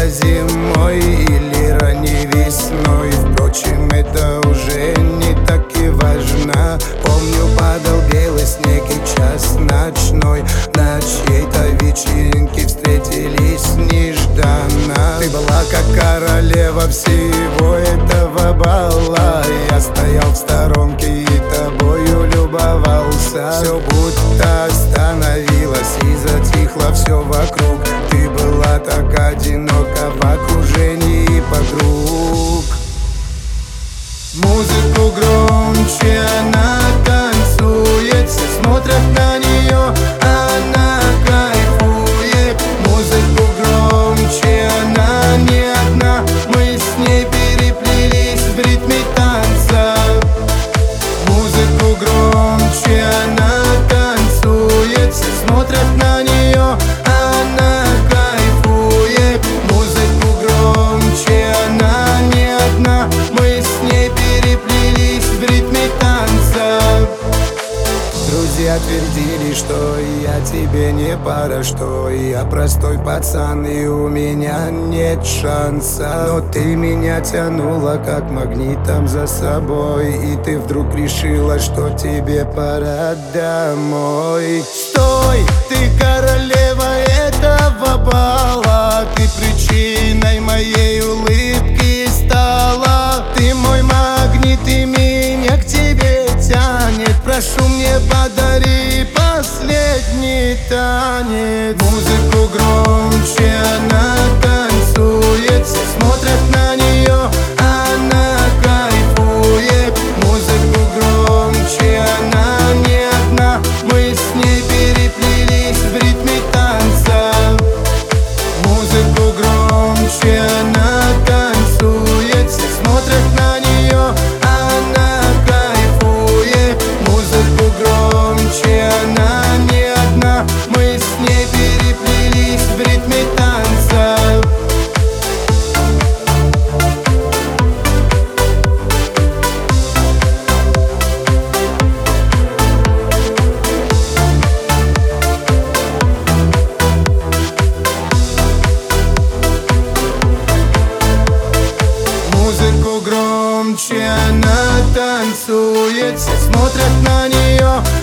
было зимой или ранней весной. Впрочем, это уже не так и важно. Помню, падал белый снег и час ночной. На чьей-то вечеринке встретились нежданно. Ты была как королева всего этого бала. Я стоял в сторонке и тобою любовался. Все будто остановилось и затихло все вокруг. Ты была так одинока в окружении подруг. Музыку громче, она танцует, все смотрят на нее, она кайфует. Музыку громче, она не одна, мы с ней переплелись в ритме танца. Музыку громче, она танцует, все смотрят на нее, она кайфует. Музыку громче, она не одна, мы с ней переплелись в ритме танца. Друзья твердили, что я тебе не пара, что я простой пацан и у меня нет шанса. Но ты меня тянула как магнитом за собой, и ты вдруг решила, что тебе пора домой. Стой, ты королева этого бала, ты причиной моей улыбки стала. Ты мой магнит и меня к тебе тянет. Прошу, мне подари последний танец. Музыку громче, она танцует, все смотрят на нее, она кайфует. Музыку громче, она не одна, мы с ней переплелись в ритме танца. Музыку громче, она танцует, все смотрят на нее, она кайфует. Музыку громче, она не одна, мы с ней переплелись в ритме танца. Музыку громче, она танцует, все смотрят на нее,